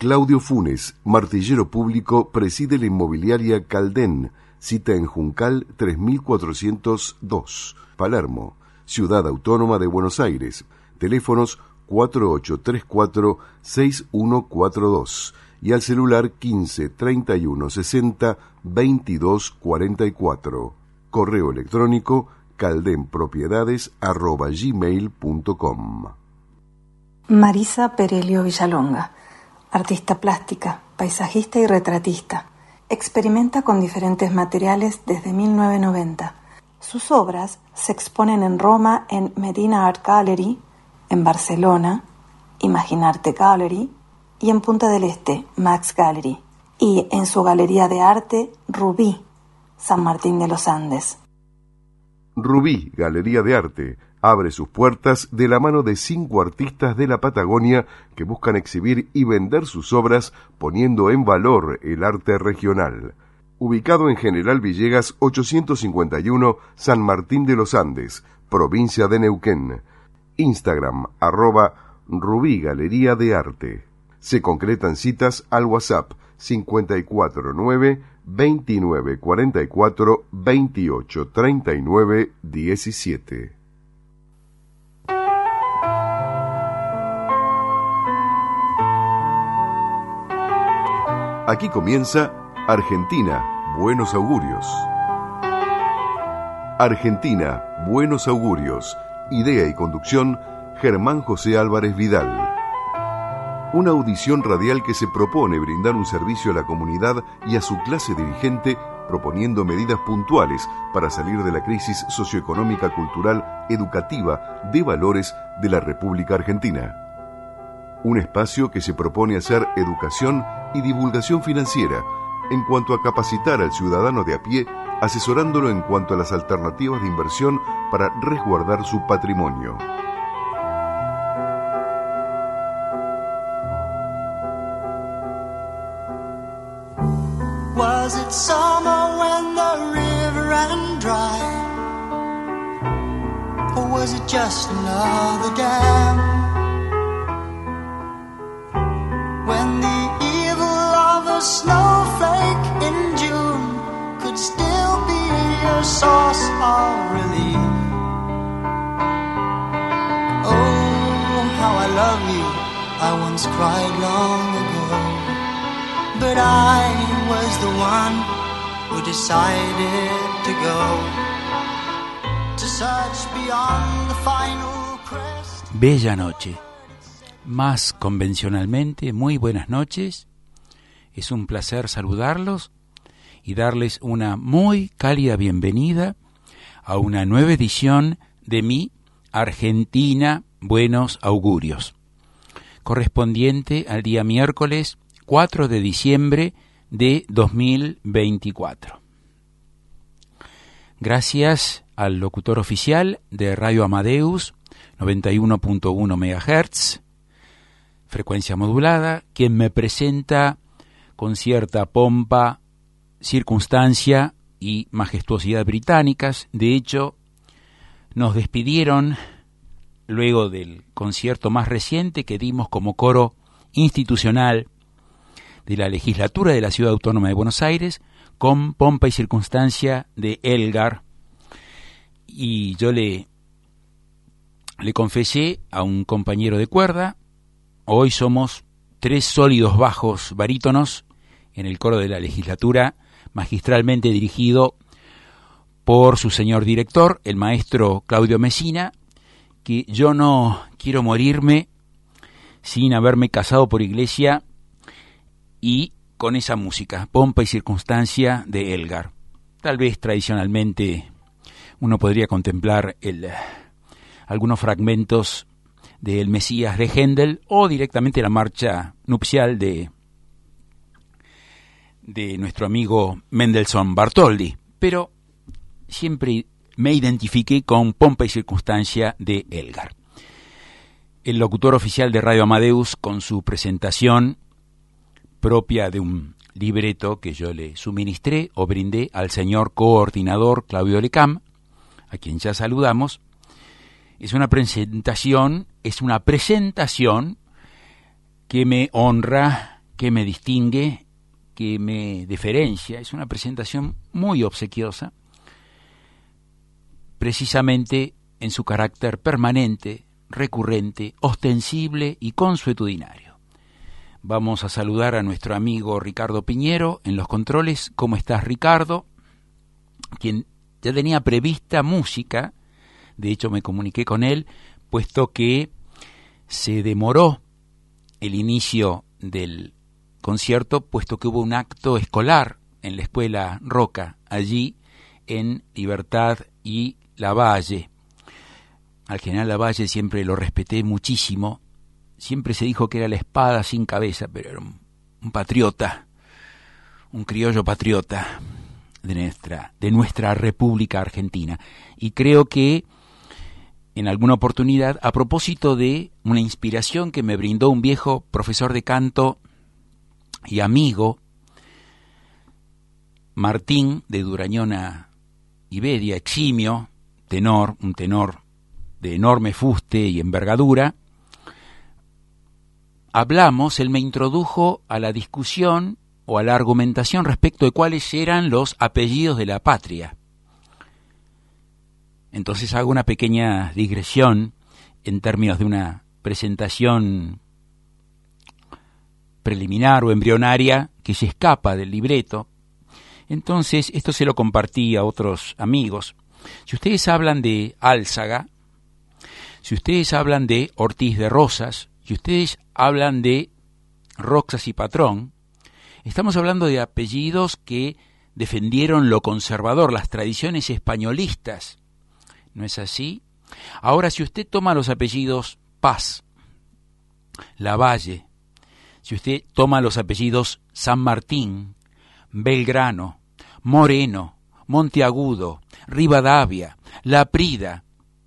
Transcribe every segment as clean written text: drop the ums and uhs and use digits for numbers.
Claudio Funes, martillero público, preside la inmobiliaria Caldén, cita en Juncal 3402, Palermo, Ciudad Autónoma de Buenos Aires, teléfonos 4834-6142 y al celular 15 31 60 22 44. Correo electrónico caldenpropiedades@gmail.com. Marisa Perelio Villalonga, artista plástica, paisajista y retratista. Experimenta con diferentes materiales desde 1990. Sus obras se exponen en Roma en Medina Art Gallery, en Barcelona, Imaginarte Gallery, y en Punta del Este, Max Gallery, y en su galería de arte Rubí, San Martín de los Andes. Rubí, Galería de Arte, abre sus puertas de la mano de 5 artistas de la Patagonia que buscan exhibir y vender sus obras poniendo en valor el arte regional. Ubicado en General Villegas 851, San Martín de los Andes, provincia de Neuquén. Instagram, @Rubí Galería de Arte. Se concretan citas al WhatsApp 549 2944 28 39 17. Aquí comienza Argentina, Buenos Augurios. Argentina, Buenos Augurios. Idea y conducción, Germán José Álvarez Vidal. Una audición radial que se propone brindar un servicio a la comunidad y a su clase dirigente, proponiendo medidas puntuales para salir de la crisis socioeconómica, cultural, educativa, de valores de la República Argentina. Un espacio que se propone hacer educación y divulgación financiera en cuanto a capacitar al ciudadano de a pie, asesorándolo en cuanto a las alternativas de inversión para resguardar su patrimonio. Was it summer when the river ran dry? Or was it just another dam? When the evil of a snowflake in June could still be a source of relief. Oh, how I love you, I once cried long ago. But I was the one who decided to go to search beyond the final crest. Bella noche. Más convencionalmente, muy buenas noches. Es un placer saludarlos y darles una muy cálida bienvenida a una nueva edición de mi Argentina Buenos Augurios, correspondiente al día miércoles 4 de diciembre de 2024. Gracias al locutor oficial de Radio Amadeus, 91.1 MHz, frecuencia modulada, quien me presenta con cierta pompa, circunstancia y majestuosidad británicas. De hecho, nos despidieron luego del concierto más reciente que dimos como coro institucional de la legislatura de la Ciudad Autónoma de Buenos Aires, con pompa y circunstancia de Elgar. Y yo le confesé a un compañero de cuerda: hoy somos 3 sólidos bajos barítonos en el coro de la legislatura, magistralmente dirigido por su señor director, el maestro Claudio Messina, que yo no quiero morirme sin haberme casado por iglesia y con esa música, pompa y circunstancia de Elgar. Tal vez tradicionalmente uno podría contemplar algunos fragmentos del Mesías de Händel o directamente la marcha nupcial de nuestro amigo Mendelssohn Bartholdy, pero siempre me identifiqué con pompa y circunstancia de Elgar. El locutor oficial de Radio Amadeus, con su presentación propia de un libreto que yo le suministré o brindé al señor coordinador Claudio Lecam, a quien ya saludamos. Es una presentación que me honra que me distingue, que me diferencia. Es una presentación muy obsequiosa, precisamente en su carácter permanente, recurrente, ostensible y consuetudinario. Vamos a saludar a nuestro amigo Ricardo Piñero en los controles. ¿Cómo estás, Ricardo? Quien ya tenía prevista música, de hecho me comuniqué con él, puesto que se demoró el inicio del concierto, puesto que hubo un acto escolar en la Escuela Roca, allí en Libertad y Lavalle. Al general Lavalle siempre lo respeté muchísimo, siempre se dijo que era la espada sin cabeza, pero era un patriota, un criollo patriota de nuestra República Argentina. Y creo que en alguna oportunidad, a propósito de una inspiración que me brindó un viejo profesor de canto y amigo, Martín de Durañona y Bedia, eximio tenor, un tenor de enorme fuste y envergadura, él me introdujo a la discusión o a la argumentación respecto de cuáles eran los apellidos de la patria. Entonces hago una pequeña digresión en términos de una presentación preliminar o embrionaria que se escapa del libreto. Entonces, esto se lo compartí a otros amigos. Si ustedes hablan de Álzaga, si ustedes hablan de Ortiz de Rosas, si ustedes hablan de Roxas y Patrón, estamos hablando de apellidos que defendieron lo conservador, las tradiciones españolistas. ¿No es así? Ahora, si usted toma los apellidos Paz, Lavalle, si usted toma los apellidos San Martín, Belgrano, Moreno, Monteagudo, Rivadavia, Laprida,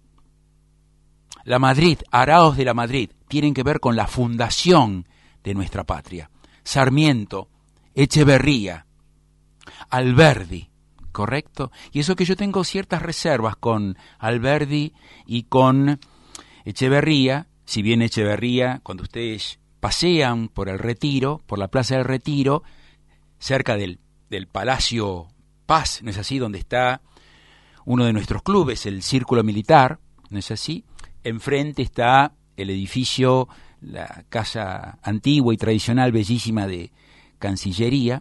La Madrid, Araos de la Madrid, tienen que ver con la fundación de nuestra patria. Sarmiento, Echeverría, Alberdi, ¿correcto? Y eso que yo tengo ciertas reservas con Alberdi y con Echeverría, si bien Echeverría, cuando ustedes pasean por el Retiro, por la Plaza del Retiro, cerca del Palacio Paz, ¿no es así?, donde está uno de nuestros clubes, el Círculo Militar, ¿no es así? Enfrente está el edificio, la casa antigua y tradicional, bellísima de Cancillería.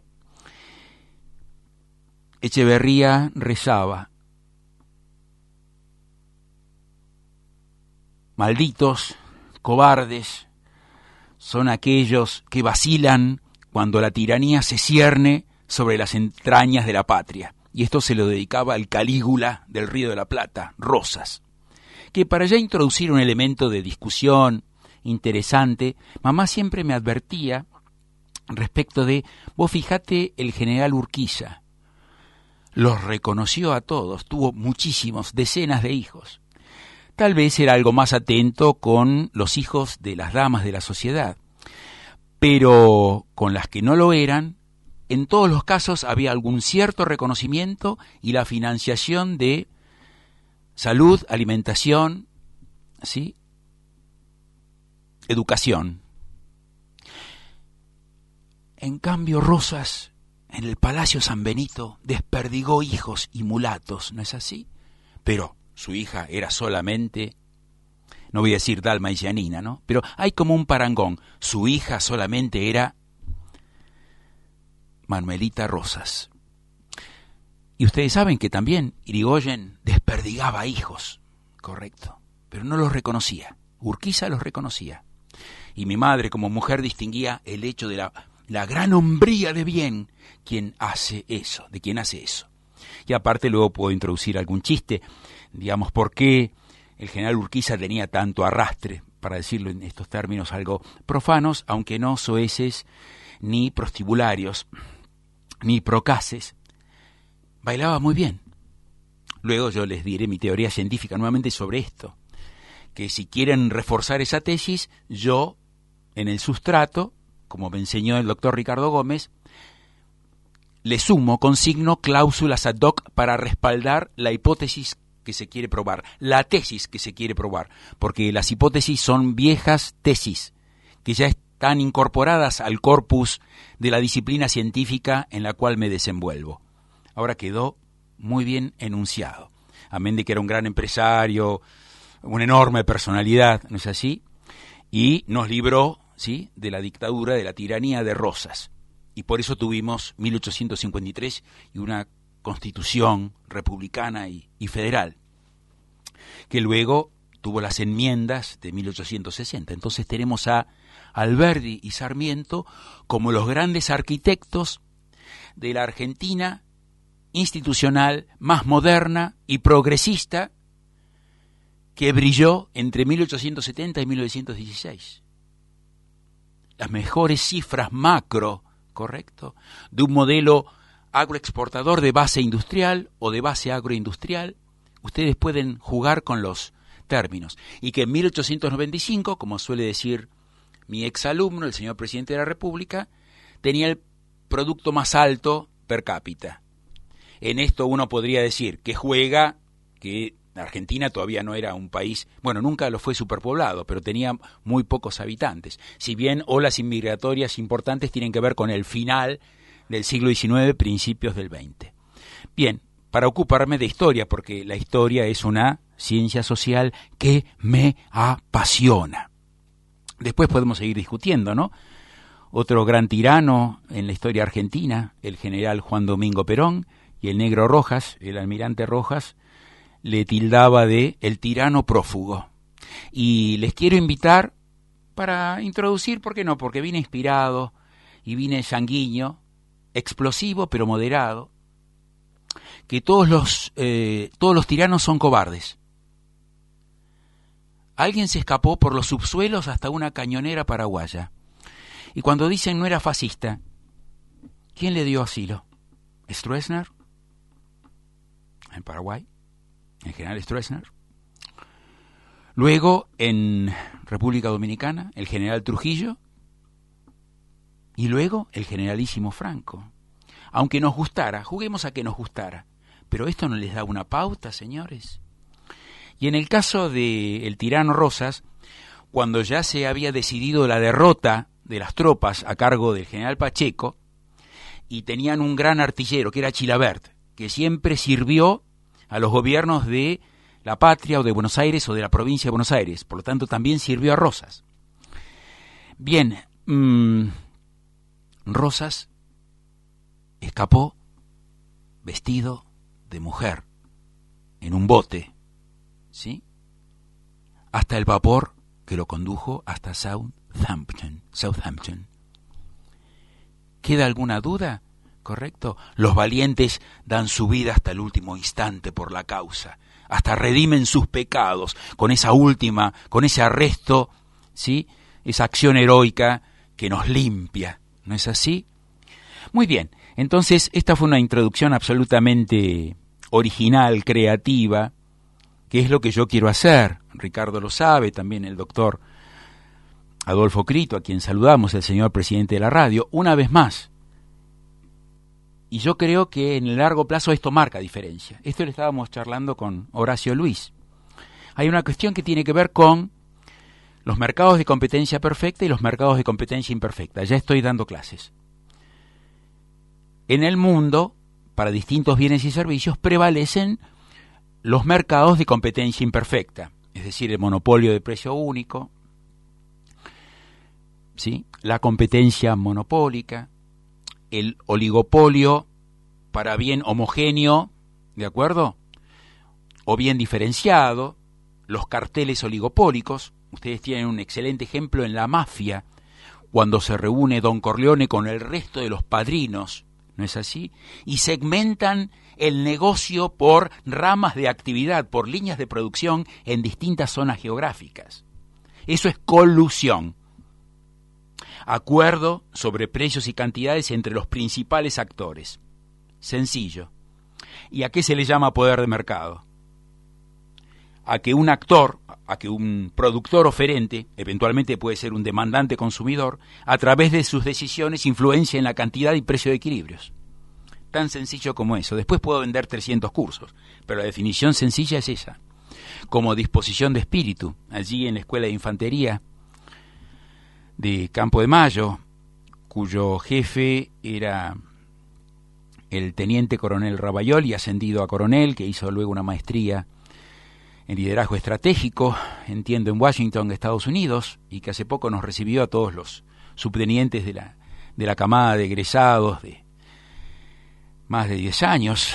Echeverría rezaba: malditos, cobardes, son aquellos que vacilan cuando la tiranía se cierne sobre las entrañas de la patria. Y esto se lo dedicaba al Calígula del Río de la Plata, Rosas, que para ya introducir un elemento de discusión interesante, mamá siempre me advertía respecto de: vos fijate el general Urquiza, los reconoció a todos, tuvo muchísimos, decenas de hijos. Tal vez era algo más atento con los hijos de las damas de la sociedad, pero con las que no lo eran, en todos los casos había algún cierto reconocimiento y la financiación de salud, alimentación, ¿sí?, educación. En cambio, Rosas, en el Palacio San Benito, desperdigó hijos y mulatos, ¿no es así? Pero su hija era solamente, no voy a decir Dalma y Janina, ¿no?, pero hay como un parangón. Su hija solamente era Manuelita Rosas. Y ustedes saben que también Irigoyen desperdigaba hijos, correcto, pero no los reconocía. Urquiza los reconocía. Y mi madre, como mujer, distinguía el hecho de la gran hombría de bien de quien hace eso. Y aparte luego puedo introducir algún chiste, digamos, por qué el general Urquiza tenía tanto arrastre, para decirlo en estos términos algo profanos, aunque no soeces, ni prostibularios, ni procaces. Bailaba muy bien. Luego yo les diré mi teoría científica nuevamente sobre esto, que si quieren reforzar esa tesis, yo, en el sustrato, como me enseñó el doctor Ricardo Gómez, le sumo, consigno cláusulas ad hoc para respaldar la hipótesis que se quiere probar, la tesis que se quiere probar, porque las hipótesis son viejas tesis, que ya tan incorporadas al corpus de la disciplina científica en la cual me desenvuelvo. Ahora quedó muy bien enunciado. Amén de que era un gran empresario, una enorme personalidad, ¿no es así? Y nos libró, ¿sí?, de la dictadura, de la tiranía de Rosas. Y por eso tuvimos 1853 y una constitución republicana y federal, que luego tuvo las enmiendas de 1860. Entonces tenemos a Alberdi y Sarmiento como los grandes arquitectos de la Argentina institucional más moderna y progresista que brilló entre 1870 y 1916. Las mejores cifras macro, ¿correcto?, de un modelo agroexportador de base industrial o de base agroindustrial. Ustedes pueden jugar con los términos. Y que en 1895, como suele decir mi exalumno, el señor presidente de la República, tenía el producto más alto per cápita. En esto uno podría decir que juega que Argentina todavía no era un país, bueno, nunca lo fue superpoblado, pero tenía muy pocos habitantes. Si bien olas inmigratorias importantes tienen que ver con el final del siglo XIX, principios del XX. Bien, para ocuparme de historia, porque la historia es una ciencia social que me apasiona. Después podemos seguir discutiendo, ¿no? Otro gran tirano en la historia argentina, el general Juan Domingo Perón, y el negro Rojas, el almirante Rojas, le tildaba de el tirano prófugo. Y les quiero invitar para introducir, ¿por qué no? Porque vine inspirado y vine sanguíneo, explosivo pero moderado, que todos los tiranos son cobardes. Alguien se escapó por los subsuelos hasta una cañonera paraguaya. Y cuando dicen no era fascista, ¿quién le dio asilo? ¿Stroessner? En Paraguay, el general Stroessner. Luego, en República Dominicana, el general Trujillo. Y luego, el generalísimo Franco. Aunque nos gustara, juguemos a que nos gustara. Pero esto no les da una pauta, señores. Y en el caso del tirano Rosas, cuando ya se había decidido la derrota de las tropas a cargo del general Pacheco, y tenían un gran artillero, que era Chilavert, que siempre sirvió a los gobiernos de la patria o de Buenos Aires o de la provincia de Buenos Aires, por lo tanto también sirvió a Rosas. Bien, Rosas escapó vestido de mujer en un bote, ¿sí?, hasta el vapor que lo condujo hasta Southampton. ¿Queda alguna duda? ¿Correcto? Los valientes dan su vida hasta el último instante por la causa, hasta redimen sus pecados con esa última, con ese arresto, ¿sí?, esa acción heroica que nos limpia, ¿no es así? Muy bien, entonces esta fue una introducción absolutamente original, creativa, que es lo que yo quiero hacer. Ricardo lo sabe, también el doctor Adolfo Crito, a quien saludamos, el señor presidente de la radio, una vez más. Y yo creo que en el largo plazo esto marca diferencia. Esto lo estábamos charlando con Horacio Luis. Hay una cuestión que tiene que ver con los mercados de competencia perfecta y los mercados de competencia imperfecta. Ya estoy dando clases. En el mundo, para distintos bienes y servicios, prevalecen los mercados de competencia imperfecta, es decir, el monopolio de precio único, ¿sí?, la competencia monopólica, el oligopolio para bien homogéneo, ¿de acuerdo?, o bien diferenciado, los carteles oligopólicos. Ustedes tienen un excelente ejemplo en la mafia, cuando se reúne Don Corleone con el resto de los padrinos, ¿no es así?, y segmentan el negocio por ramas de actividad, por líneas de producción en distintas zonas geográficas. Eso es colusión. Acuerdo sobre precios y cantidades entre los principales actores. Sencillo. ¿Y a qué se le llama poder de mercado? A que un actor, a que un productor oferente, eventualmente puede ser un demandante consumidor, a través de sus decisiones influencia en la cantidad y precio de equilibrios. Tan sencillo como eso. Después puedo vender 300 cursos, pero la definición sencilla es esa. Como disposición de espíritu, allí en la Escuela de Infantería de Campo de Mayo, cuyo jefe era el teniente coronel Ravaioli, ascendido a coronel, que hizo luego una maestría en liderazgo estratégico, entiendo en Washington, Estados Unidos, y que hace poco nos recibió a todos los subtenientes de la camada de egresados de más de 10 años.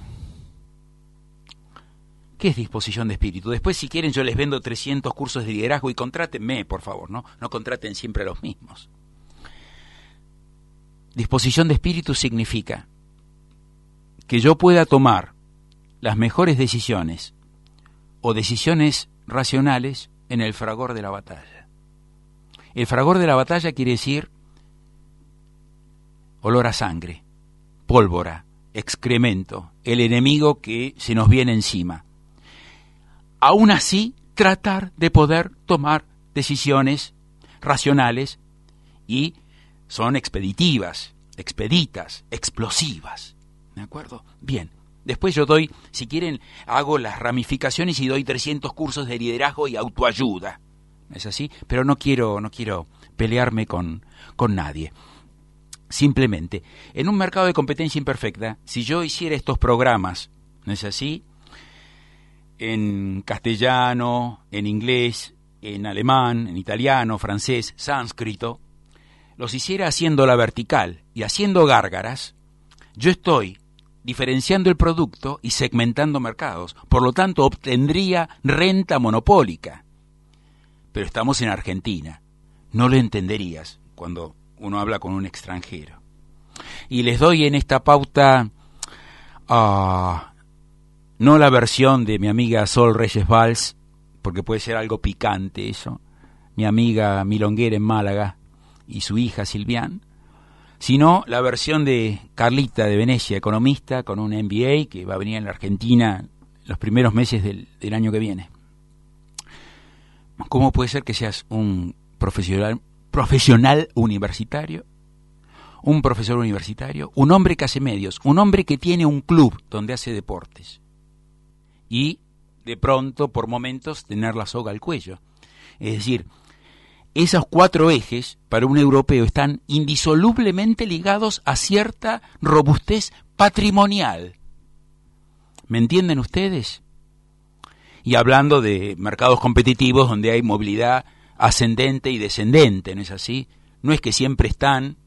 ¿Qué es disposición de espíritu? Después, si quieren, yo les vendo 300 cursos de liderazgo y contrátenme, por favor, ¿no? No contraten siempre a los mismos. Disposición de espíritu significa que yo pueda tomar las mejores decisiones o decisiones racionales en el fragor de la batalla. El fragor de la batalla quiere decir olor a sangre, pólvora, excremento, el enemigo que se nos viene encima. Aún así, tratar de poder tomar decisiones racionales y son expeditivas, expeditas, explosivas. ¿De acuerdo? Bien. Después yo doy, si quieren, hago las ramificaciones y doy 300 cursos de liderazgo y autoayuda. ¿Es así? Pero no quiero pelearme con nadie. Simplemente, en un mercado de competencia imperfecta, si yo hiciera estos programas, ¿no es así?, en castellano, en inglés, en alemán, en italiano, francés, sánscrito, los hiciera haciendo la vertical y haciendo gárgaras, yo estoy diferenciando el producto y segmentando mercados. Por lo tanto, obtendría renta monopólica. Pero estamos en Argentina. No lo entenderías cuando uno habla con un extranjero. Y les doy en esta pauta no la versión de mi amiga Sol Reyes Valls, porque puede ser algo picante eso, mi amiga milonguera en Málaga y su hija Silvián, sino la versión de Carlita de Venecia, economista con un MBA que va a venir en la Argentina los primeros meses del año que viene. ¿Cómo puede ser que seas un profesional universitario, un profesor universitario, un hombre que hace medios, un hombre que tiene un club donde hace deportes y de pronto, por momentos, tener la soga al cuello? Es decir, esos 4 ejes para un europeo están indisolublemente ligados a cierta robustez patrimonial. ¿Me entienden ustedes? Y hablando de mercados competitivos donde hay movilidad ascendente y descendente, ¿no es así? No es que siempre están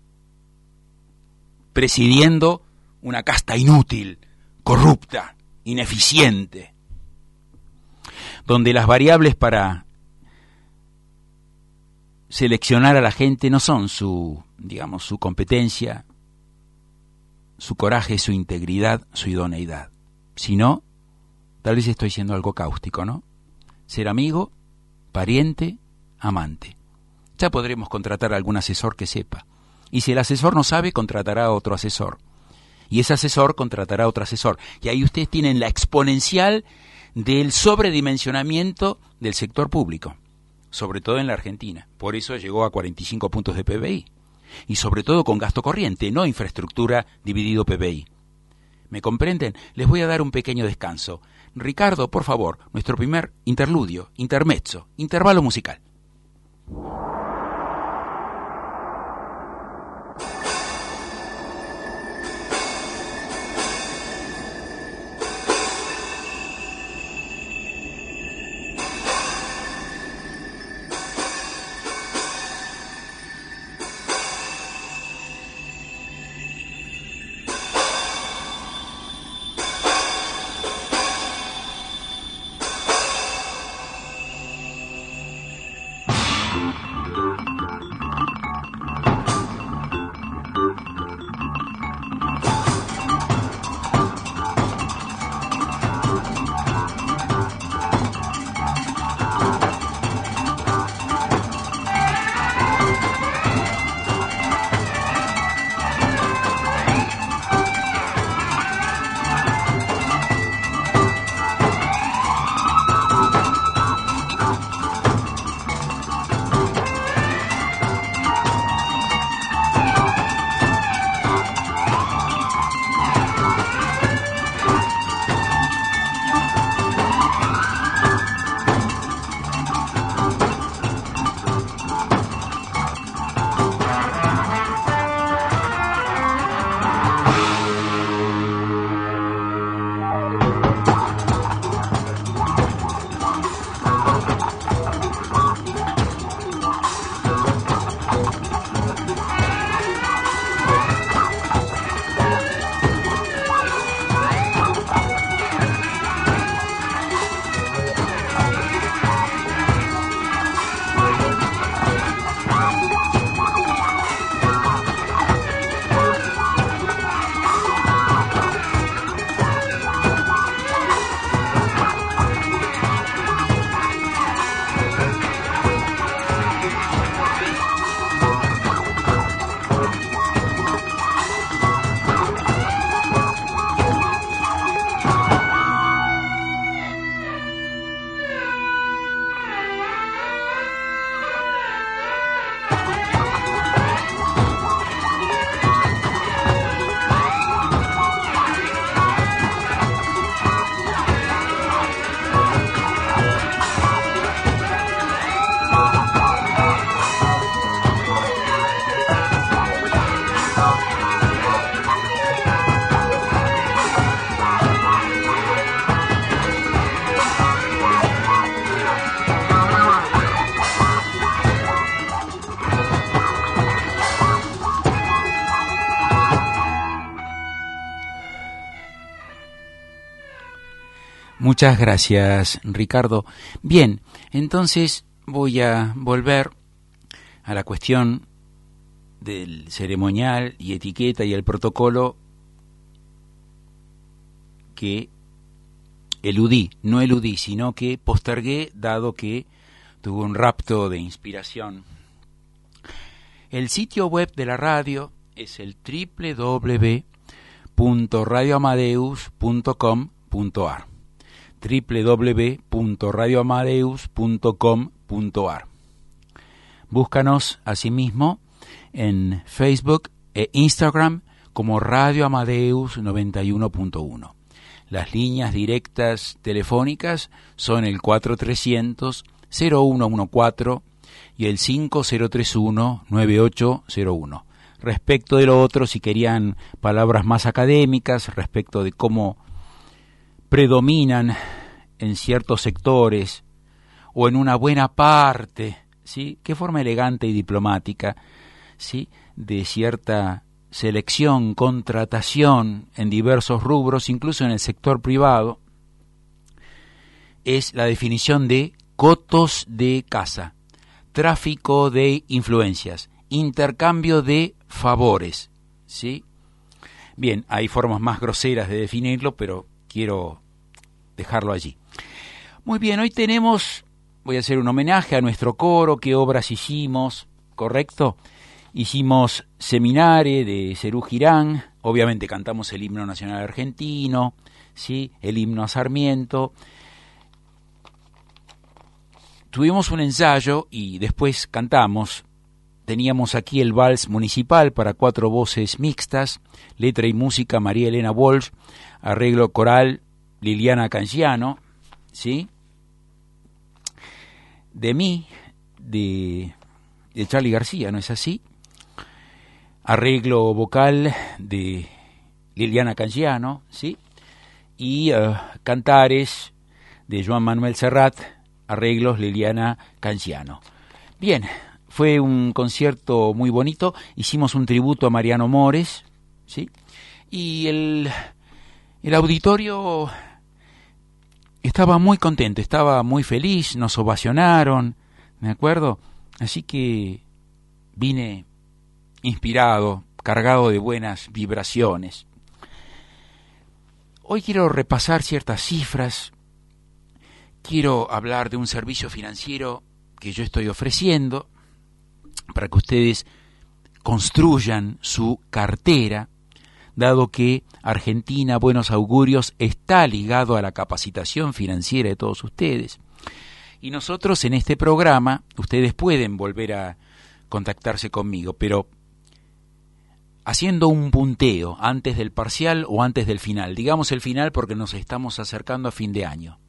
presidiendo una casta inútil, corrupta, ineficiente, donde las variables para seleccionar a la gente no son su competencia, su coraje, su integridad, su idoneidad, sino, tal vez estoy siendo algo cáustico, ¿no?, ser amigo, pariente, amante. Ya podremos contratar a algún asesor que sepa. Y si el asesor no sabe, contratará a otro asesor. Y ese asesor contratará a otro asesor. Y ahí ustedes tienen la exponencial del sobredimensionamiento del sector público, sobre todo en la Argentina. Por eso llegó a 45 puntos de PBI. Y sobre todo con gasto corriente, no infraestructura dividido PBI. ¿Me comprenden? Les voy a dar un pequeño descanso. Ricardo, por favor, nuestro primer interludio, intermezzo, intervalo musical. Muchas gracias, Ricardo. Bien, entonces voy a volver a la cuestión del ceremonial y etiqueta y el protocolo que no eludí, sino que postergué, dado que tuve un rapto de inspiración. El sitio web de la radio es el www.radioamadeus.com.ar www.radioamadeus.com.ar. Búscanos asimismo en Facebook e Instagram como Radio Amadeus 91.1. Las líneas directas telefónicas son el 4300-0114 y el 5031-9801. Respecto de lo otro, si querían palabras más académicas, respecto de cómo predominan en ciertos sectores o en una buena parte, ¿sí? Qué forma elegante y diplomática, ¿sí? De cierta selección, contratación en diversos rubros, incluso en el sector privado, es la definición de cotos de casa, tráfico de influencias, intercambio de favores, ¿sí? Bien, hay formas más groseras de definirlo, pero quiero dejarlo allí. Muy bien, hoy voy a hacer un homenaje a nuestro coro, qué obras hicimos, ¿correcto? Hicimos Seminare de Serú Girán, obviamente cantamos el himno nacional argentino, ¿sí? El himno a Sarmiento. Tuvimos un ensayo y después cantamos. Teníamos aquí el vals municipal para 4 voces mixtas, letra y música María Elena Walsh, arreglo coral Liliana Canciano, ¿sí? De mí, de Charly García, ¿no es así? Arreglo vocal de Liliana Canciano, ¿sí? Y cantares de Joan Manuel Serrat, arreglos Liliana Canciano. Bien, fue un concierto muy bonito, hicimos un tributo a Mariano Mores, ¿sí? Y el auditorio estaba muy contento, estaba muy feliz, nos ovacionaron, ¿de acuerdo? Así que vine inspirado, cargado de buenas vibraciones. Hoy quiero repasar ciertas cifras, quiero hablar de un servicio financiero que yo estoy ofreciendo para que ustedes construyan su cartera, dado que Argentina Buenos Augurios está ligado a la capacitación financiera de todos ustedes. Y nosotros en este programa, ustedes pueden volver a contactarse conmigo, pero haciendo un punteo antes del parcial o antes del final. Digamos el final porque nos estamos acercando a fin de año.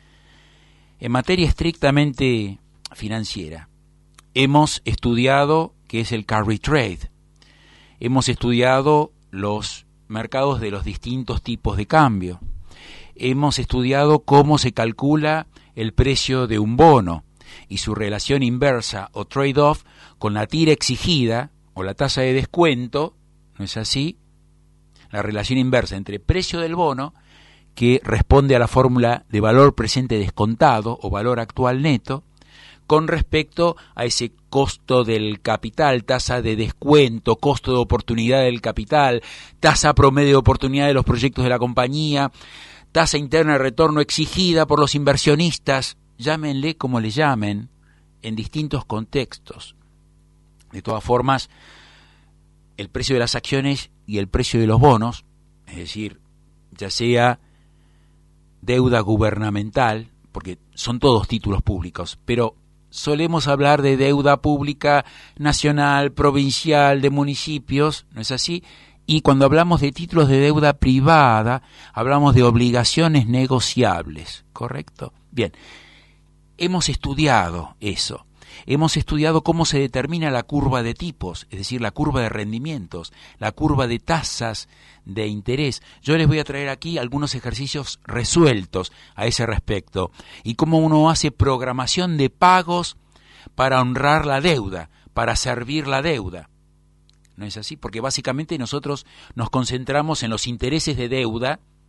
En materia estrictamente financiera, hemos estudiado qué es el carry trade. Hemos estudiado los mercados de los distintos tipos de cambio. Hemos estudiado cómo se calcula el precio de un bono y su relación inversa o trade-off con la tira exigida o la tasa de descuento, ¿no es así? La relación inversa entre precio del bono, que responde a la fórmula de valor presente descontado o valor actual neto, con respecto a ese costo del capital, tasa de descuento, costo de oportunidad del capital, tasa promedio de oportunidad de los proyectos de la compañía, tasa interna de retorno exigida por los inversionistas, llámenle como le llamen, en distintos contextos. De todas formas, el precio de las acciones y el precio de los bonos, es decir, ya sea deuda gubernamental, porque son todos títulos públicos, pero solemos hablar de deuda pública nacional, provincial, de municipios, ¿no es así? Y cuando hablamos de títulos de deuda privada, hablamos de obligaciones negociables, ¿correcto? Bien, hemos estudiado eso. Hemos estudiado cómo se determina la curva de tipos, es decir, la curva de rendimientos, la curva de tasas de interés. Yo les voy a traer aquí algunos ejercicios resueltos a ese respecto y cómo uno hace programación de pagos para honrar la deuda, para servir la deuda. ¿No es así? Porque básicamente nosotros nos concentramos en los intereses de deuda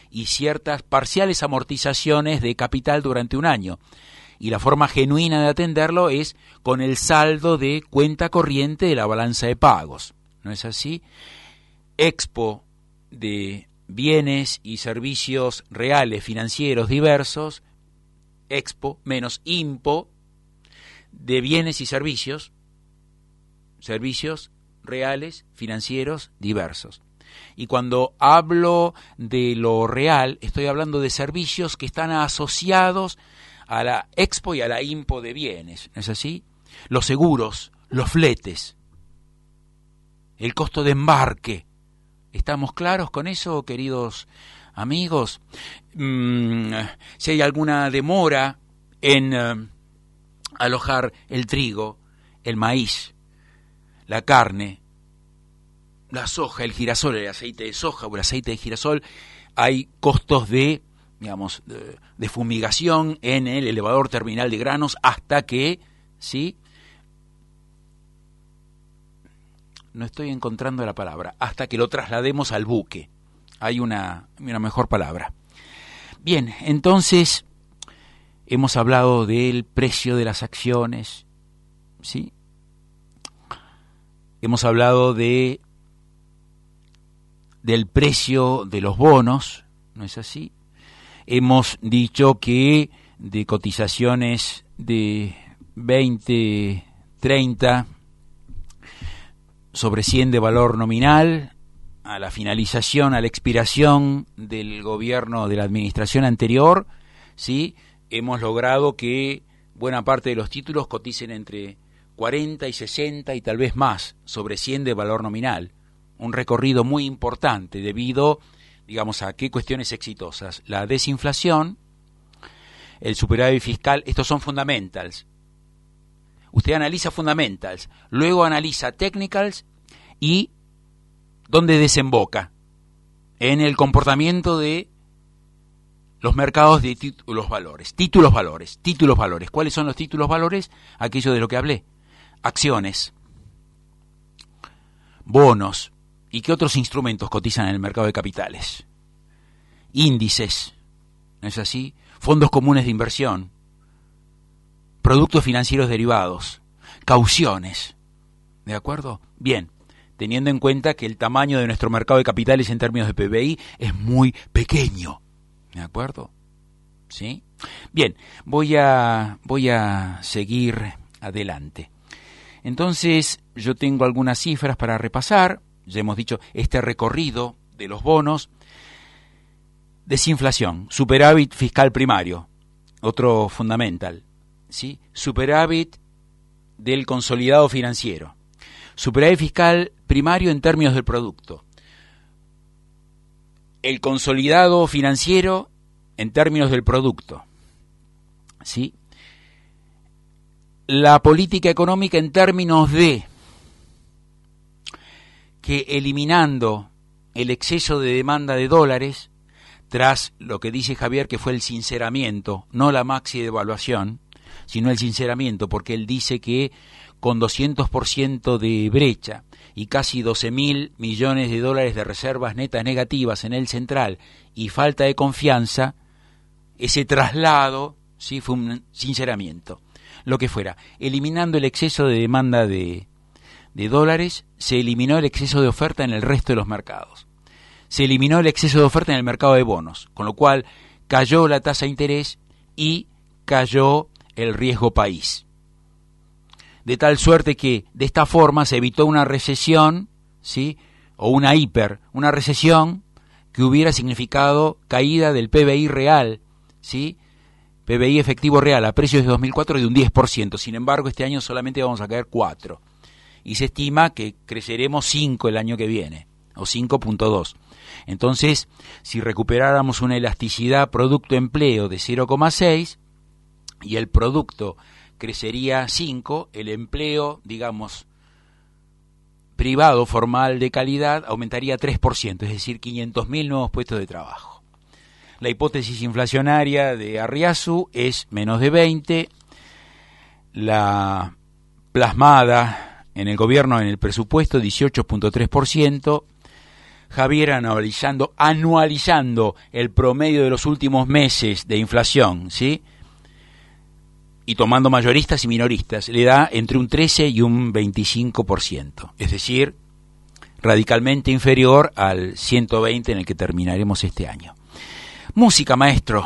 y ciertas parciales amortizaciones de capital durante un año. Y la forma genuina de atenderlo es con el saldo de cuenta corriente de la balanza de pagos. ¿No es así? Expo de bienes y servicios reales financieros diversos, expo menos impo de bienes y servicios reales financieros diversos. Y cuando hablo de lo real, estoy hablando de servicios que están asociados a la expo y a la impo de bienes, ¿no es así? Los seguros, los fletes, el costo de embarque. ¿Estamos claros con eso, queridos amigos? Si hay alguna demora en alojar el trigo, el maíz, la carne, la soja, el girasol, el aceite de soja o el aceite de girasol, hay costos de, digamos, de fumigación en el elevador terminal de granos hasta que, ¿sí? No estoy encontrando la palabra, hasta que lo traslademos al buque. Hay una mejor palabra. Bien, entonces hemos hablado del precio de las acciones, ¿sí? Hemos hablado del precio de los bonos, ¿no es así? Hemos dicho que de cotizaciones de 20, 30 sobre 100 de valor nominal, a la finalización, a la expiración del gobierno de la administración anterior, ¿sí? Hemos logrado que buena parte de los títulos coticen entre 40 y 60 y tal vez más sobre 100 de valor nominal. Un recorrido muy importante debido, digamos, a qué cuestiones exitosas. La desinflación, el superávit fiscal, estos son fundamentals. Usted analiza fundamentals, luego analiza technicals y dónde desemboca en el comportamiento de los mercados de títulos valores. Títulos valores. ¿Cuáles son los títulos valores? Aquello de lo que hablé. Acciones, bonos, ¿y qué otros instrumentos cotizan en el mercado de capitales? Índices, ¿no es así? Fondos comunes de inversión, productos financieros derivados, cauciones, ¿de acuerdo? Bien, teniendo en cuenta que el tamaño de nuestro mercado de capitales en términos de PBI es muy pequeño, ¿de acuerdo? ¿Sí? Bien, voy a seguir adelante. Entonces, yo tengo algunas cifras para repasar. Ya hemos dicho este recorrido de los bonos. Desinflación, superávit fiscal primario, otro fundamental, ¿sí? Superávit del consolidado financiero. Superávit fiscal primario en términos del producto. El consolidado financiero en términos del producto, ¿sí? La política económica en términos de que eliminando el exceso de demanda de dólares, tras lo que dice Javier que fue el sinceramiento, no la maxi devaluación, sino el sinceramiento, porque él dice que con 200% de brecha y casi 12.000 millones de dólares de reservas netas negativas en el central y falta de confianza, ese traslado, sí, fue un sinceramiento. Lo que fuera, eliminando el exceso de demanda de dólares, se eliminó el exceso de oferta en el resto de los mercados. Se eliminó el exceso de oferta en el mercado de bonos, con lo cual cayó la tasa de interés y cayó el riesgo país. De tal suerte que de esta forma se evitó una recesión, ¿sí? O una recesión que hubiera significado caída del PBI real, ¿sí? PBI efectivo real a precios de 2004 de un 10%. Sin embargo, este año solamente vamos a caer 4%. Y se estima que creceremos 5 el año que viene, o 5.2. Entonces, si recuperáramos una elasticidad producto-empleo de 0,6 y el producto crecería 5, el empleo, digamos, privado formal de calidad aumentaría 3%, es decir, 500.000 nuevos puestos de trabajo. La hipótesis inflacionaria de Arriazu es menos de 20, la plasmada en el gobierno, en el presupuesto, 18.3%, Javier, anualizando el promedio de los últimos meses de inflación, ¿sí? Y tomando mayoristas y minoristas, le da entre un 13 y un 25%, es decir, radicalmente inferior al 120 en el que terminaremos este año. Música, maestro.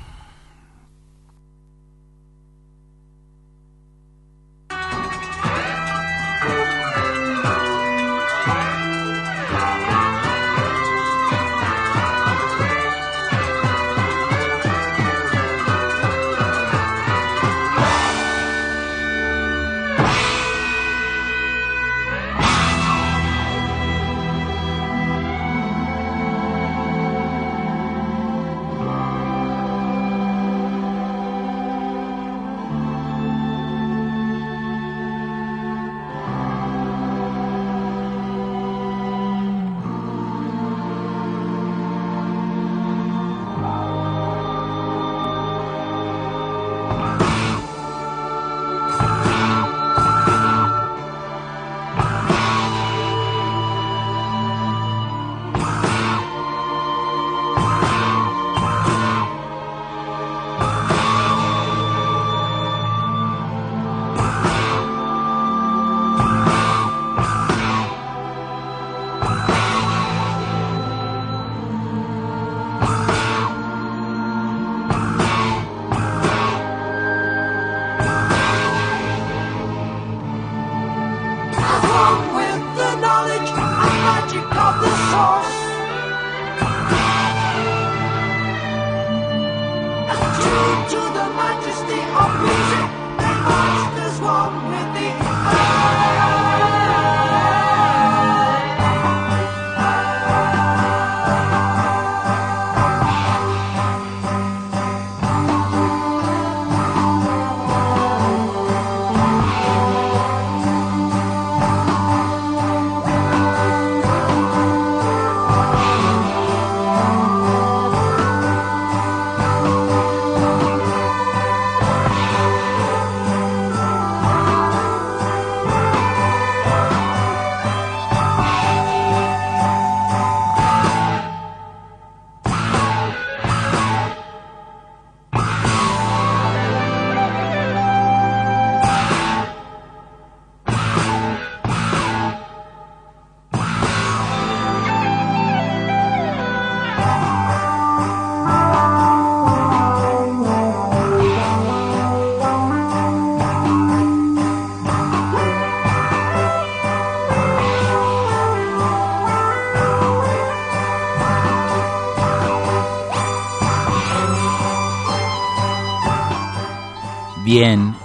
Bien,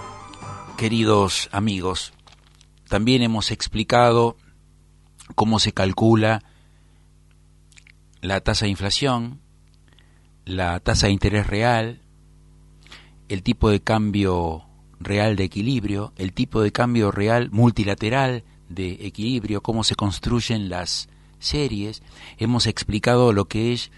queridos amigos, también hemos explicado cómo se calcula la tasa de inflación, la tasa de interés real, el tipo de cambio real de equilibrio, el tipo de cambio real multilateral de equilibrio, cómo se construyen las series. Hemos explicado lo que es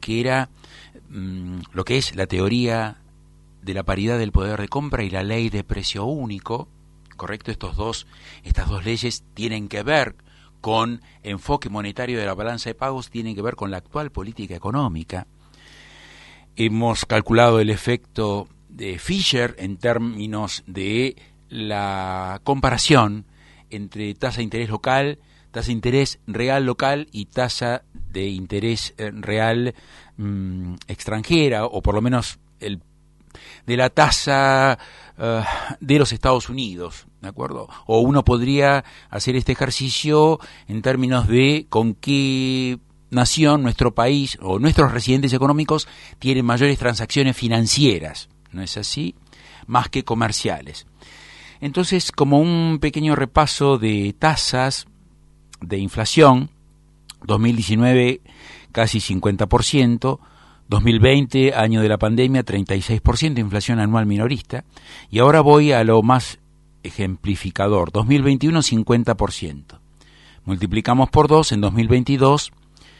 la teoría de la paridad del poder de compra y la ley de precio único, ¿correcto? Estas dos leyes tienen que ver con enfoque monetario de la balanza de pagos, tienen que ver con la actual política económica. Hemos calculado el efecto de Fisher en términos de la comparación entre tasa de interés local, tasa de interés real local y tasa de interés real extranjera, o por lo menos de la tasa de los Estados Unidos, ¿de acuerdo? O uno podría hacer este ejercicio en términos de con qué nación, nuestro país o nuestros residentes económicos tienen mayores transacciones financieras, ¿no es así? Más que comerciales. Entonces, como un pequeño repaso de tasas de inflación, 2019 casi 50%, 2020, año de la pandemia, 36% de inflación anual minorista, y ahora voy a lo más ejemplificador, 2021 50%, multiplicamos por 2, en 2022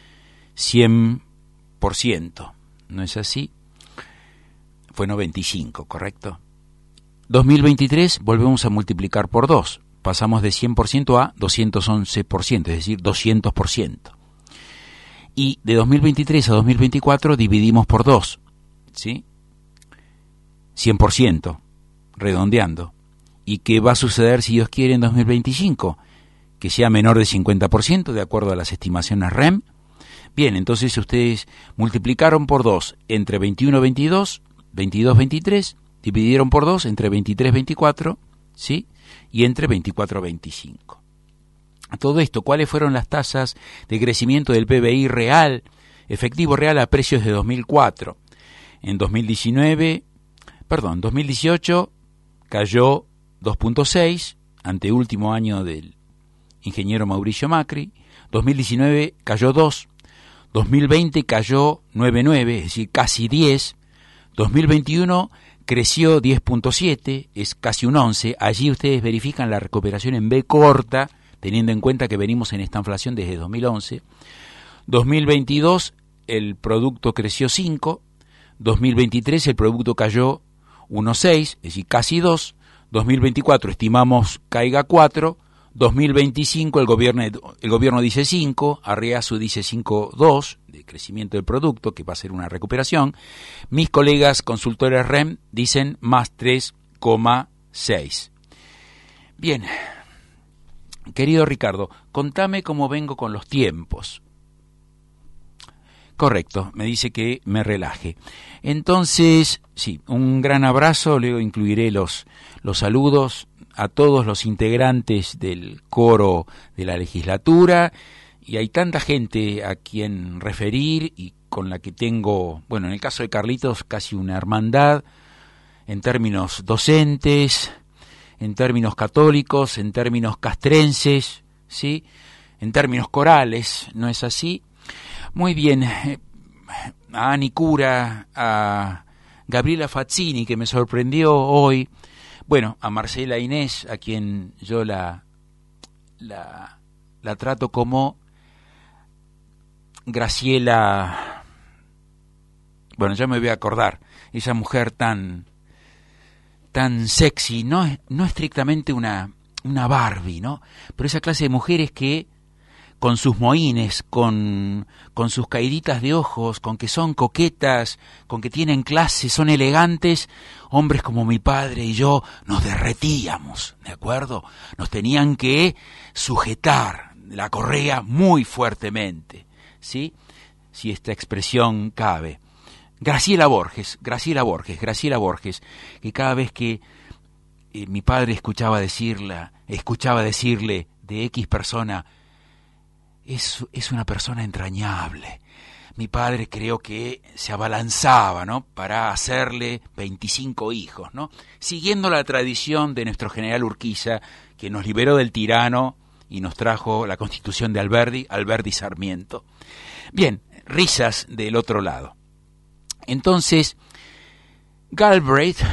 100%, ¿no es así? Fue 95, ¿correcto? 2023 volvemos a multiplicar por 2, pasamos de 100% a 211%, es decir, 200%. y de 2023 a 2024 dividimos por 2, ¿sí? 100%, redondeando. ¿Y qué va a suceder, si Dios quiere, en 2025? Que sea menor de 50%, de acuerdo a las estimaciones REM. Bien, entonces ustedes multiplicaron por 2 entre 21-22, 22-23, dividieron por 2 entre 23-24, ¿sí? Y entre 24-25. A todo esto, ¿cuáles fueron las tasas de crecimiento del PBI real, efectivo real a precios de 2004? En 2018 cayó 2.6, anteúltimo año del ingeniero Mauricio Macri. 2019 cayó 2, 2020 cayó 9.9, es decir, casi 10. 2021 creció 10.7, es casi un 11. Allí ustedes verifican la recuperación en B corta, teniendo en cuenta que venimos en esta inflación desde 2011. 2022 el producto creció 5, 2023 el producto cayó 1.6, es decir, casi 2, 2024 estimamos caiga 4, 2025 el gobierno dice 5, Arriazu dice 5.2 de crecimiento del producto, que va a ser una recuperación. Mis colegas consultores REM dicen más 3,6. Bien, querido Ricardo, contame cómo vengo con los tiempos. Correcto, me dice que me relaje. Entonces, sí, un gran abrazo, luego incluiré los saludos a todos los integrantes del coro de la legislatura, y hay tanta gente a quien referir y con la que tengo, bueno, en el caso de Carlitos, casi una hermandad, en términos docentes, en términos católicos, en términos castrenses, ¿sí? En términos corales, ¿no es así? Muy bien, a Ani Cura, a Gabriela Fazzini, que me sorprendió hoy, bueno, a Marcela Inés, a quien yo la trato como Graciela, bueno, ya me voy a acordar, esa mujer tan sexy, no estrictamente una Barbie, ¿no? Pero esa clase de mujeres que con sus mohines, con sus caíditas de ojos, con que son coquetas, con que tienen clase, son elegantes, hombres como mi padre y yo nos derretíamos, ¿de acuerdo? Nos tenían que sujetar la correa muy fuertemente, ¿sí? Si esta expresión cabe. Graciela Borges, que cada vez que mi padre escuchaba decirle de X persona, es una persona entrañable. Mi padre creo que se abalanzaba, ¿no?, para hacerle 25 hijos, ¿no?, siguiendo la tradición de nuestro general Urquiza, que nos liberó del tirano y nos trajo la Constitución de Alberdi Sarmiento. Bien, risas del otro lado. Entonces, Galbraith,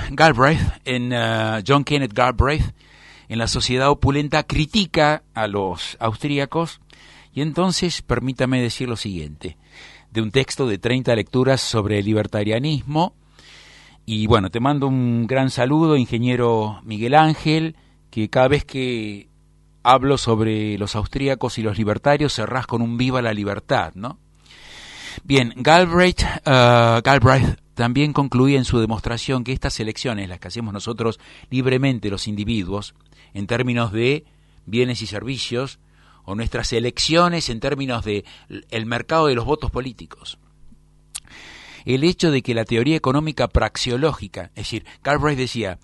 John Kenneth Galbraith, en La Sociedad Opulenta, critica a los austríacos. Y entonces, permítame decir lo siguiente, de un texto de 30 lecturas sobre el libertarianismo. Y bueno, te mando un gran saludo, ingeniero Miguel Ángel, que cada vez que hablo sobre los austríacos y los libertarios cerrás con un viva la libertad, ¿no? Bien, Galbraith también concluía en su demostración que estas elecciones, las que hacemos nosotros libremente los individuos, en términos de bienes y servicios, o nuestras elecciones en términos de el mercado de los votos políticos. El hecho de que la teoría económica praxeológica, es decir, Galbraith decía,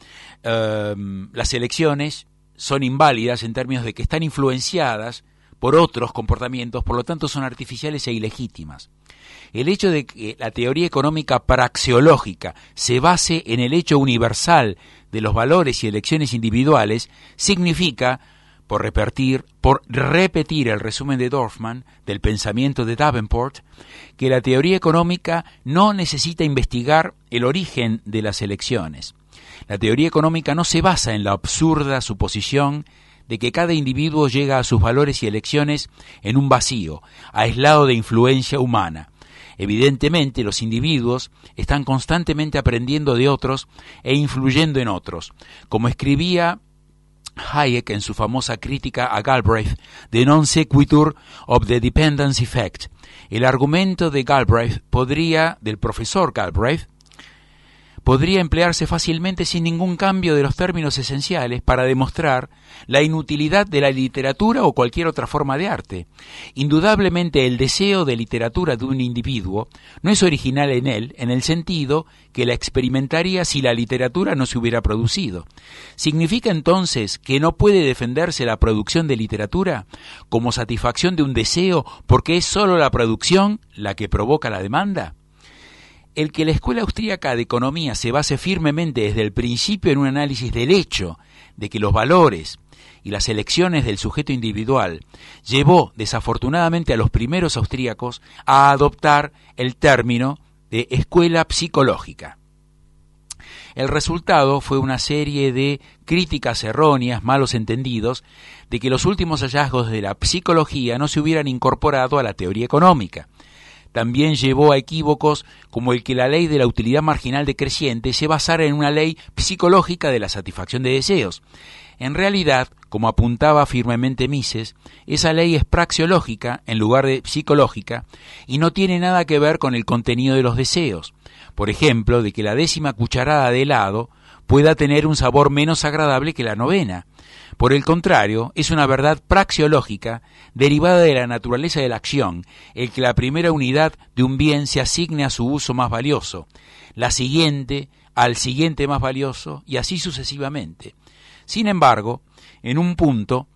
las elecciones son inválidas en términos de que están influenciadas por otros comportamientos, por lo tanto son artificiales e ilegítimas. El hecho de que la teoría económica praxeológica se base en el hecho universal de los valores y elecciones individuales significa, por repetir el resumen de Dorfman del pensamiento de Davenport, que la teoría económica no necesita investigar el origen de las elecciones. La teoría económica no se basa en la absurda suposición de que cada individuo llega a sus valores y elecciones en un vacío, aislado de influencia humana. Evidentemente, los individuos están constantemente aprendiendo de otros e influyendo en otros. Como escribía Hayek, en su famosa crítica a Galbraith, The Non Sequitur of the Dependence Effect. El argumento de del profesor Galbraith, podría emplearse fácilmente sin ningún cambio de los términos esenciales para demostrar la inutilidad de la literatura o cualquier otra forma de arte. Indudablemente el deseo de literatura de un individuo no es original en él, en el sentido que la experimentaría si la literatura no se hubiera producido. ¿Significa entonces que no puede defenderse la producción de literatura como satisfacción de un deseo porque es sólo la producción la que provoca la demanda? El que la Escuela Austríaca de Economía se base firmemente desde el principio en un análisis del hecho de que los valores y las elecciones del sujeto individual llevó desafortunadamente a los primeros austríacos a adoptar el término de escuela psicológica. El resultado fue una serie de críticas erróneas, malos entendidos, de que los últimos hallazgos de la psicología no se hubieran incorporado a la teoría económica. También llevó a equívocos como el que la ley de la utilidad marginal decreciente se basara en una ley psicológica de la satisfacción de deseos. En realidad, como apuntaba firmemente Mises, esa ley es praxeológica en lugar de psicológica y no tiene nada que ver con el contenido de los deseos. Por ejemplo, de que la 10ª cucharada de helado pueda tener un sabor menos agradable que la 9ª. Por el contrario, es una verdad praxeológica derivada de la naturaleza de la acción, el que la primera unidad de un bien se asigne a su uso más valioso, la siguiente al siguiente más valioso y así sucesivamente. Sin embargo, en un punto,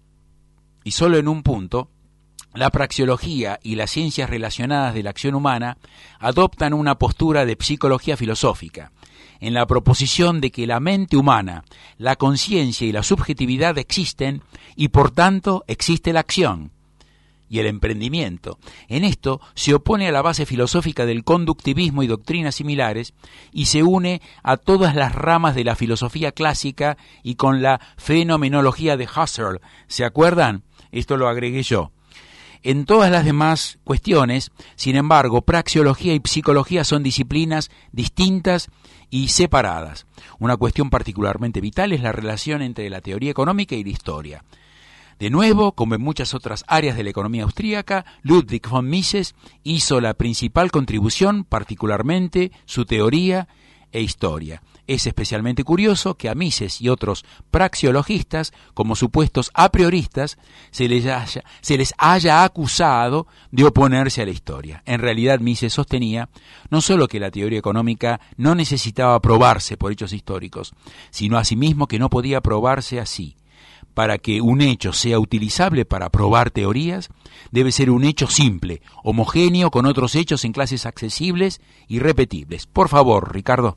y solo en un punto, la praxeología y las ciencias relacionadas de la acción humana adoptan una postura de psicología filosófica, en la proposición de que la mente humana, la conciencia y la subjetividad existen y por tanto existe la acción y el emprendimiento. En esto se opone a la base filosófica del conductivismo y doctrinas similares y se une a todas las ramas de la filosofía clásica y con la fenomenología de Husserl. ¿Se acuerdan? Esto lo agregué yo. En todas las demás cuestiones, sin embargo, praxeología y psicología son disciplinas distintas y separadas. Una cuestión particularmente vital es la relación entre la teoría económica y la historia. De nuevo, como en muchas otras áreas de la economía austríaca, Ludwig von Mises hizo la principal contribución, particularmente su teoría e historia. Es especialmente curioso que a Mises y otros praxeologistas, como supuestos a prioristas, se les haya acusado de oponerse a la historia. En realidad, Mises sostenía no solo que la teoría económica no necesitaba probarse por hechos históricos, sino asimismo que no podía probarse así. Para que un hecho sea utilizable para probar teorías, debe ser un hecho simple, homogéneo con otros hechos en clases accesibles y repetibles. Por favor, Ricardo.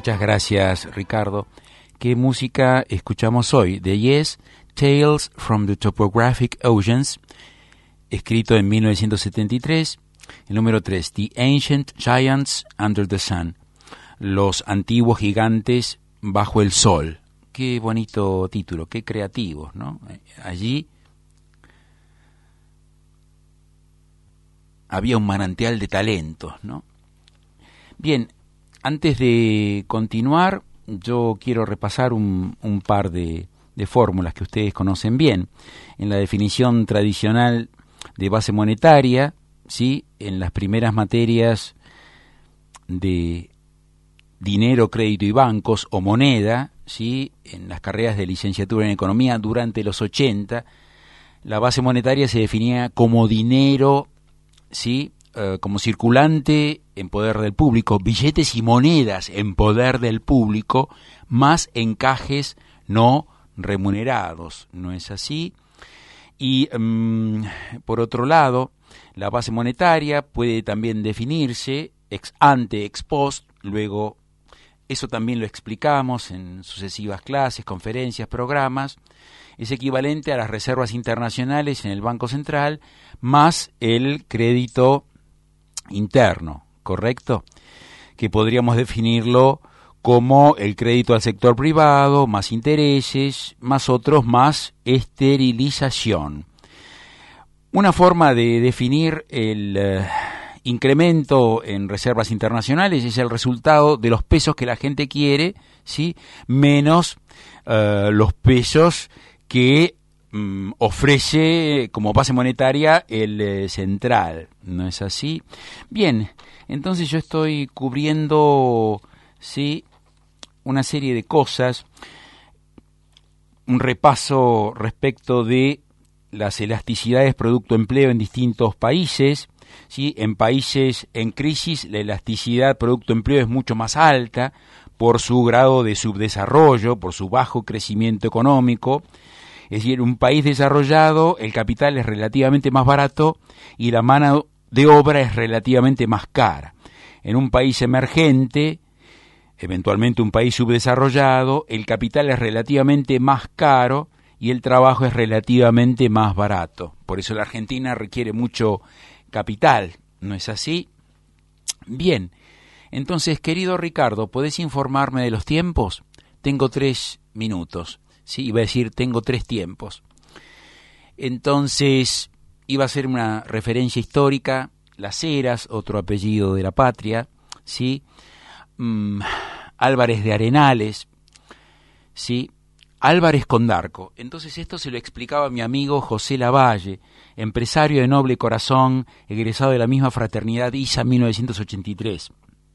Muchas gracias, Ricardo. ¿Qué música escuchamos hoy? The Yes, Tales from the Topographic Oceans, escrito en 1973. El número 3, The Ancient Giants Under the Sun, los antiguos gigantes bajo el sol. Qué bonito título, qué creativos, ¿no? Allí había un manantial de talentos, ¿no? Bien, antes de continuar, yo quiero repasar un par de fórmulas que ustedes conocen bien. En la definición tradicional de base monetaria, ¿sí?, en las primeras materias de dinero, crédito y bancos o moneda, ¿sí?, en las carreras de licenciatura en economía durante los 80, la base monetaria se definía como dinero, ¿sí?, como circulante en poder del público, billetes y monedas en poder del público, más encajes no remunerados. ¿No es así? Y por otro lado, la base monetaria puede también definirse ex ante, ex post, luego eso también lo explicamos en sucesivas clases, conferencias, programas. Es equivalente a las reservas internacionales en el Banco Central más el crédito interno, ¿correcto? Que podríamos definirlo como el crédito al sector privado, más intereses, más otros, más esterilización. Una forma de definir el incremento en reservas internacionales es el resultado de los pesos que la gente quiere, ¿sí?, menos los pesos que ofrece como base monetaria el central. ¿No es así? Bien, entonces yo estoy cubriendo, ¿sí?, una serie de cosas, un repaso respecto de las elasticidades producto empleo en distintos países. ¿Sí? En países en crisis la elasticidad producto empleo es mucho más alta por su grado de subdesarrollo, por su bajo crecimiento económico. Es decir, en un país desarrollado el capital es relativamente más barato y la mano de obra es relativamente más cara. En un país emergente, eventualmente un país subdesarrollado, el capital es relativamente más caro y el trabajo es relativamente más barato. Por eso la Argentina requiere mucho capital, ¿no es así? Bien, entonces, querido Ricardo, ¿podés informarme de los tiempos? Tengo 3 minutos, ¿sí? Iba a decir, tengo 3 tiempos. Entonces, iba a ser una referencia histórica, Las Heras, otro apellido de la patria, ¿sí? Álvarez de Arenales, ¿sí? Álvarez Condarco. Entonces esto se lo explicaba a mi amigo José Lavalle, empresario de noble corazón, egresado de la misma fraternidad ISA 1983.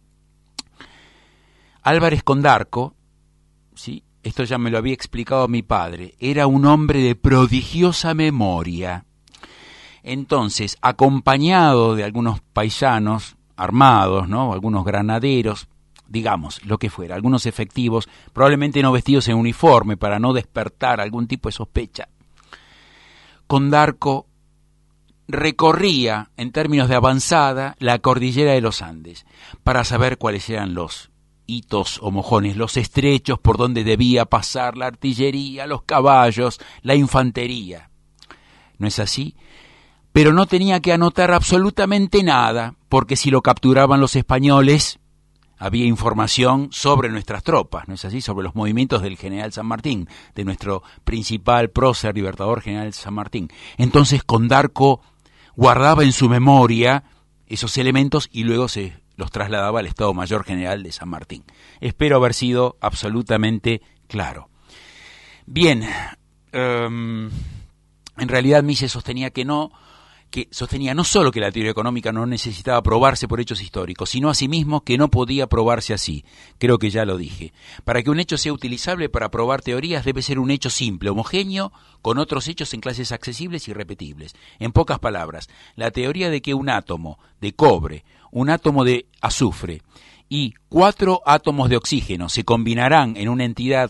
Álvarez Condarco, ¿sí?, esto ya me lo había explicado mi padre, era un hombre de prodigiosa memoria. Entonces, acompañado de algunos paisanos armados, ¿no?, algunos granaderos, digamos, lo que fuera, algunos efectivos, probablemente no vestidos en uniforme para no despertar algún tipo de sospecha, Condarco recorría, en términos de avanzada, la cordillera de los Andes, para saber cuáles eran los hitos o mojones, los estrechos por donde debía pasar la artillería, los caballos, la infantería. ¿No es así? Pero no tenía que anotar absolutamente nada, porque si lo capturaban los españoles, había información sobre nuestras tropas, ¿no es así?, sobre los movimientos del general San Martín, de nuestro principal prócer libertador general San Martín. Entonces Condarco guardaba en su memoria esos elementos y luego se los trasladaba al Estado Mayor General de San Martín. Espero haber sido absolutamente claro. Bien, en realidad Mises sostenía no solo que la teoría económica no necesitaba probarse por hechos históricos, sino asimismo que no podía probarse así. Creo que ya lo dije. Para que un hecho sea utilizable para probar teorías debe ser un hecho simple, homogéneo, con otros hechos en clases accesibles y repetibles. En pocas palabras, la teoría de que un átomo de cobre, un átomo de azufre y 4 átomos de oxígeno se combinarán en una entidad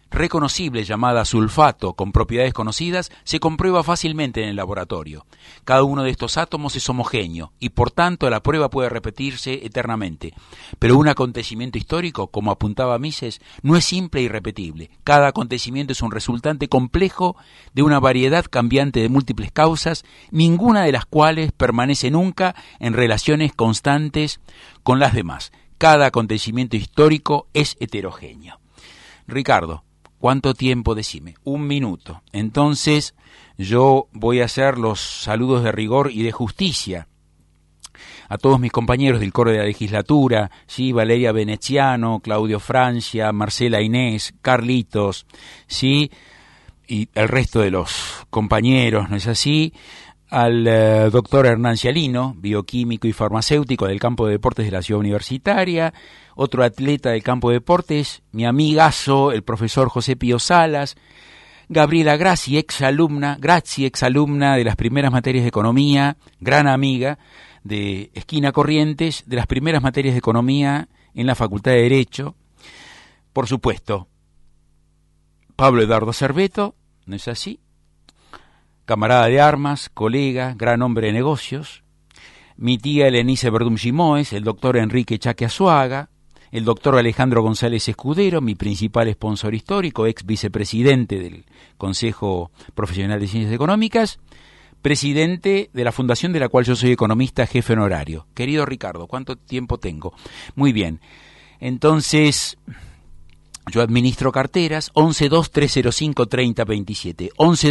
reconocible llamada sulfato con propiedades conocidas se comprueba fácilmente en el laboratorio. Cada uno de estos átomos es homogéneo y por tanto la prueba puede repetirse eternamente. Pero un acontecimiento histórico, como apuntaba Mises, no es simple y repetible. Cada acontecimiento es un resultante complejo de una variedad cambiante de múltiples causas, ninguna de las cuales permanece nunca en relaciones constantes con las demás. Cada acontecimiento histórico es heterogéneo. Ricardo, ¿cuánto tiempo? Decime. 1 minuto. Entonces yo voy a hacer los saludos de rigor y de justicia a todos mis compañeros del coro de la legislatura, ¿sí? Valeria Veneziano, Claudio Francia, Marcela Inés, Carlitos, ¿sí? Y el resto de los compañeros, ¿no es así? Al doctor Hernán Cialino, bioquímico y farmacéutico del campo de deportes de la Ciudad Universitaria, otro atleta del campo de deportes, mi amigazo, el profesor José Pío Salas, Gabriela Graci, exalumna de las primeras materias de economía, gran amiga de Esquina Corrientes, de las primeras materias de economía en la Facultad de Derecho, por supuesto, Pablo Eduardo Cerveto, ¿no es así? Camarada de armas, colega, gran hombre de negocios, mi tía Elenice Verdum Gimoes, el doctor Enrique Chaque Azuaga, el doctor Alejandro González Escudero, mi principal sponsor histórico, ex vicepresidente del Consejo Profesional de Ciencias Económicas, presidente de la fundación de la cual yo soy economista jefe honorario. Querido Ricardo, ¿cuánto tiempo tengo? Muy bien, entonces yo administro carteras, 1123053027,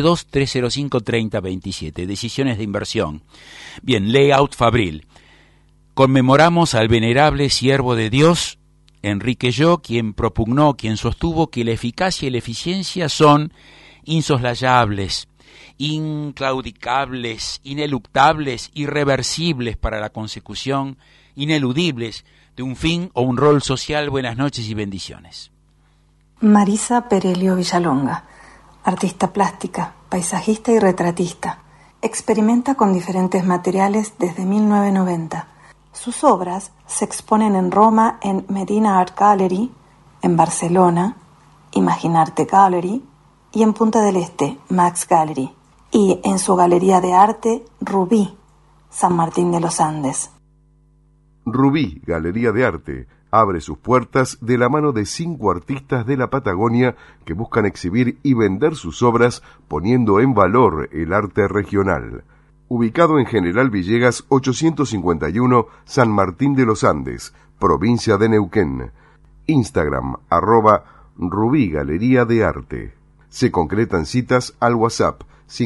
1123053027, decisiones de inversión. Bien, layout Fabril. Conmemoramos al venerable siervo de Dios, Enrique Yo, quien propugnó, quien sostuvo que la eficacia y la eficiencia son insoslayables, inclaudicables, ineluctables, irreversibles para la consecución, ineludibles de un fin o un rol social. Buenas noches y bendiciones. Marisa Perelio Villalonga, artista plástica, paisajista y retratista. Experimenta con diferentes materiales desde 1990. Sus obras se exponen en Roma en Medina Art Gallery, en Barcelona, Imaginarte Gallery, y en Punta del Este, Max Gallery, y en su galería de arte Rubí, San Martín de los Andes. Rubí, Galería de Arte, abre sus puertas de la mano de 5 artistas de la Patagonia que buscan exhibir y vender sus obras poniendo en valor el arte regional. Ubicado en General Villegas 851, San Martín de los Andes, provincia de Neuquén. Instagram, @Rubí Galería de Arte. Se concretan citas al WhatsApp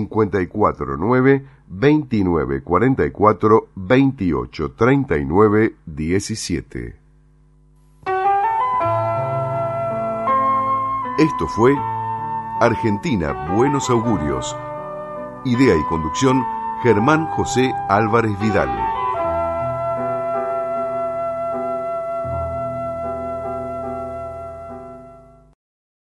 549 2944 28 39 17. Esto fue Argentina Buenos Augurios. Idea y conducción Germán José Álvarez Vidal.